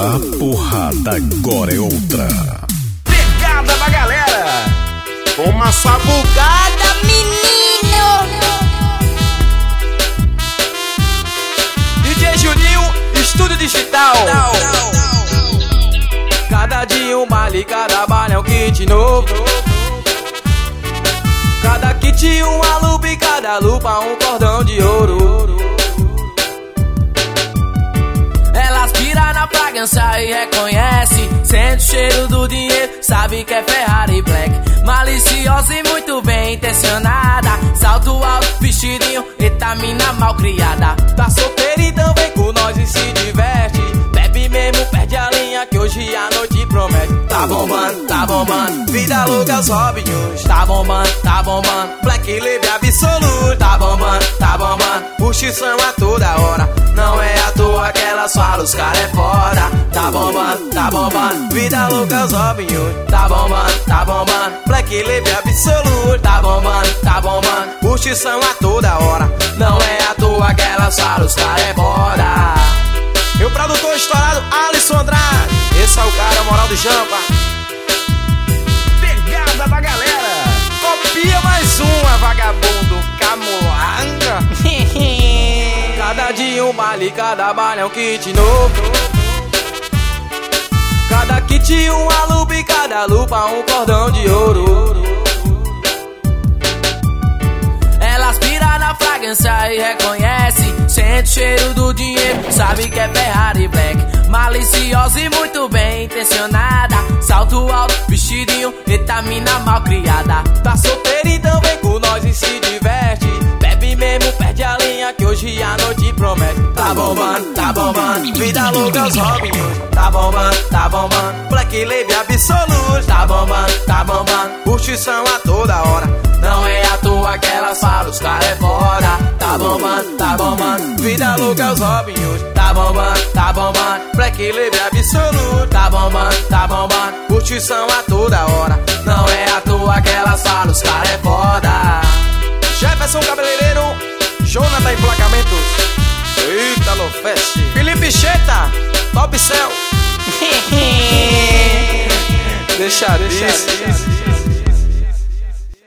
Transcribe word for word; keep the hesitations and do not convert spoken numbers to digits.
A porrada agora é outra. Pegada da galera, uma sabucada, menino. D J Juninho, estúdio digital. Cada dia um baile, cada baile é um kit novo. Cada kit uma lupa e cada lupa um cordão de ouro. Elas pira na fragrância e reconhece, sente o cheiro do dinheiro, sabe que é Ferrari Black. Maliciosa e muito bem intencionada, salto alto, vestidinho, eita mina mal criada. Tá solteira então vem com nós e se diverte. Bebe mesmo, perde a linha que hoje a noite promete. Tá bombando, tá bombando, vida louca os Robinhos. Tá bombando, tá bombando, Black Label absoluto. Tá bombando, tá bombando, puxição a toda hora. Não é à toa que elas falam, os cara é foda. Tá bombando, tá bombando, vida louca os Robinhos. Tá bombando, tá bombando, Black Label absoluto. Tá bombando, tá bombando, puxição a toda hora. Não é à toa que elas falam, os cara é foda. Meu produtor estourado, Alisson Andrade. Esse é o cara, moral do Jampa. Pegada da galera, copia mais uma, vagabundo, Camoanga. Cada dia um baile, cada baile é um kit novo. Cada kit uma lupa e cada lupa um cordão de ouro. Elas pira na fragrância e reconhece, sente o cheiro do dinheiro, sabe que é Ferrari Black. Maliciosa e muito bem intencionada, salto alto, vestidinho, eita mina mal criada. Tá solteira então vem com nós e se diverte. Bebe mesmo, perde a linha que hoje a noite promete. Tá bombando, tá bombando, vida louca os Robinhos. Tá bombando, tá bombando, Black Label absoluto. Tá bombando, tá bombando, puxição a toda hora. Não é à toa que elas falam, os cara é foda. Tá bombando, tá bombando, vida louca os Robinhos. Tá bombando, tá bombando, Black Label absoluto. Tá bombando, tá bombando, puxição a toda hora. Não é à toa que elas falam, os cara é foda. Jefferson Cabeleireiro, Jonathan Emplacamentos, Ítalo Fest, Felipe Cheta, Top Cell. Deixa, deixa, deixa.